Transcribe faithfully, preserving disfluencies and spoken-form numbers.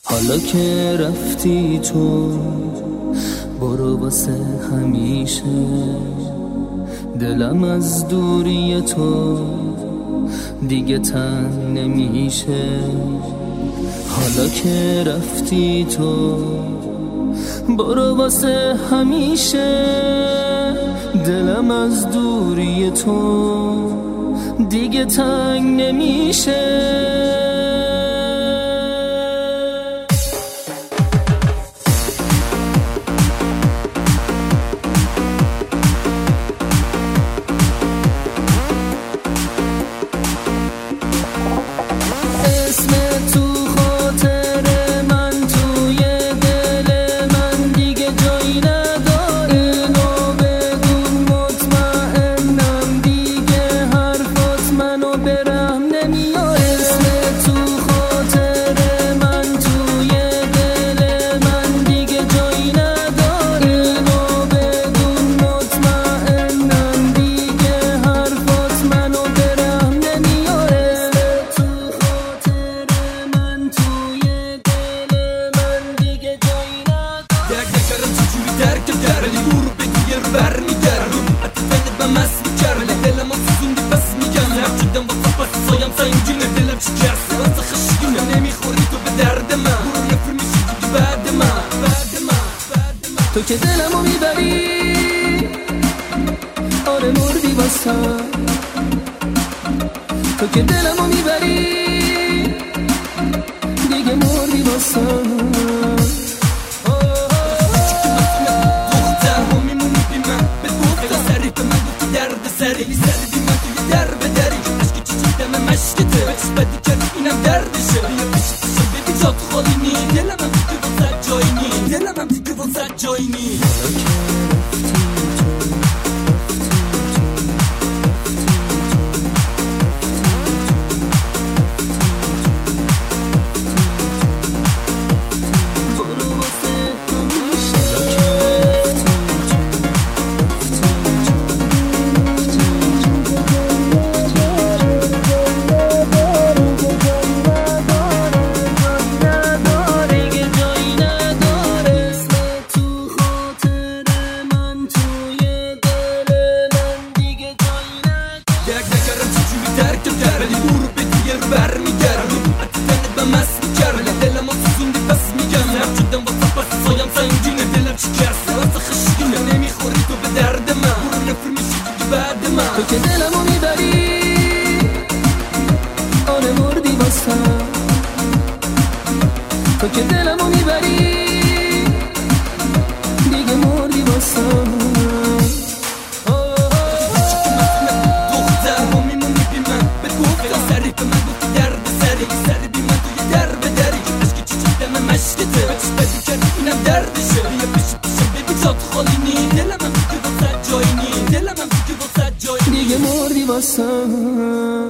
حالا که رفتی تو برو واسه همیشه، دلم از دوری تو دیگه تنگ نمیشه. حالا که رفتی تو برو واسه همیشه، دلم از دوری تو دیگه تنگ نمیشه. تو که دلمو میبری، آره مردی واسم. تو که دلمو میبری دیگه مردی واسم. دختر ها میمونی بی من به گفت سری به من گفتی درد سری سری بی من توی در به دری عشق چی چی دم مشکته بچش بدی کرد اینم دردشه. بیا بشی بشی بدی جات خالی نی، دلم هم دیگه واسه جایی نی، دلم هم دیگه واسه جایی نی. تو که دلمو میبری، آره مردی واسم. تو که دلمو میبری دیگه مردی واسم. دختر ها میمونی بی من به گفت سری به من گفتی درد سری سری بی من توی در به دری عشق چی چی دم مشکته بچش بدی کرد اینم دردشه. بیا بشی بشی بدی جات خالی نی، دلم هم دیگه واسه جایی نی، دلم هم دیگه واسه جایی نی، دیگه مردی واسم.